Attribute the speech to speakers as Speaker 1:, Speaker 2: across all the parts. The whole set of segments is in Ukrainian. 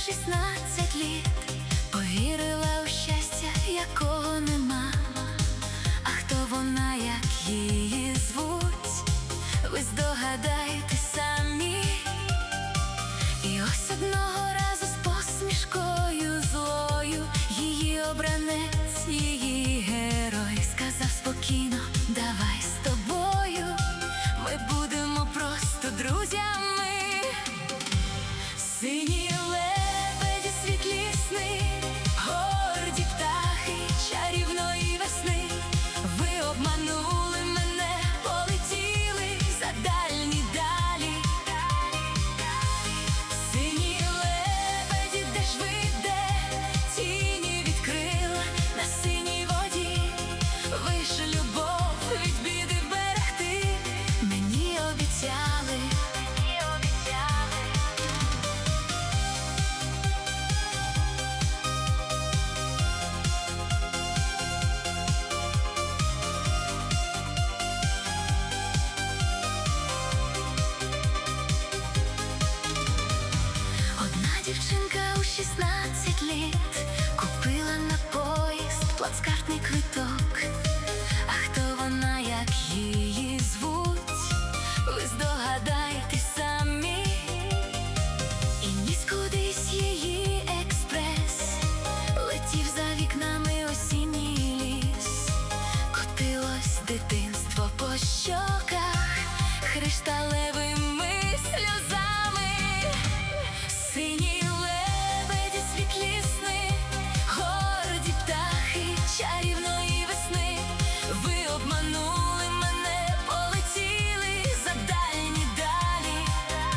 Speaker 1: 16 літ повірила у щастя, якого нема. А хто вона, як її звуть, ви здогадаєтесь самі. І ось одного разу з посмішкою злою її обранець, її герой сказав спокійно: давай з тобою ми будемо просто друзями. Сині лебеді, світлі сни, горді птахи чарівної весни. Ви обманули мене, полетіли за дальні далі. Сині лебеді, де ж ви, де? Тіні від крил на синій воді. Ви ж любов від біди вберегти мені обіцяли. Дівчинка у 16 літ купила на поїзд плацкартний квиток. А хто вона, як її звуть, ви здогадаєтесь самі. І ніс кудись її експрес, летів за вікнами осінній ліс. Котилось дитинство по щоках кришталевими сльозами. Сині лебеді, світлі сни, горді птахи чарівної весни. Ви обманули мене, полетіли за дальні далі.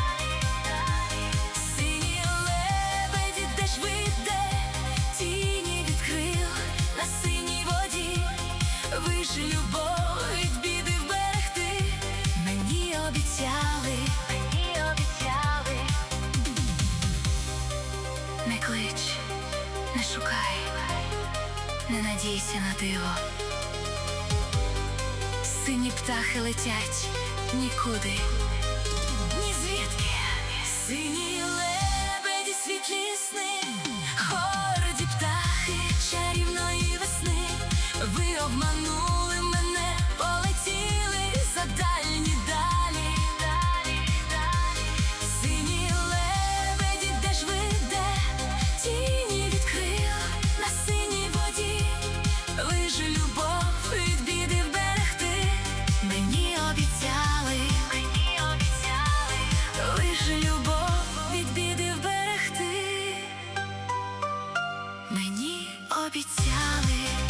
Speaker 1: Сині лебеді, де ж ви, де? Тіні від крил на синій воді. Ви ж любов від біди вберегти мені обіцяли. Не клич, не шукай, не надійся на диво. Сині птахи летять нікуди, ні звідки. Сині лебеді, світлі сни, горді птахи чарівної весни. Ви обманули мене, полетіли за дальні далі. Сині лебеді, де ж ви, де? Тіні від крил на синій воді. Ви ж любов від біди вберегти мені обіцяли. Ви ж любов від біди вберегти мені обіцяли.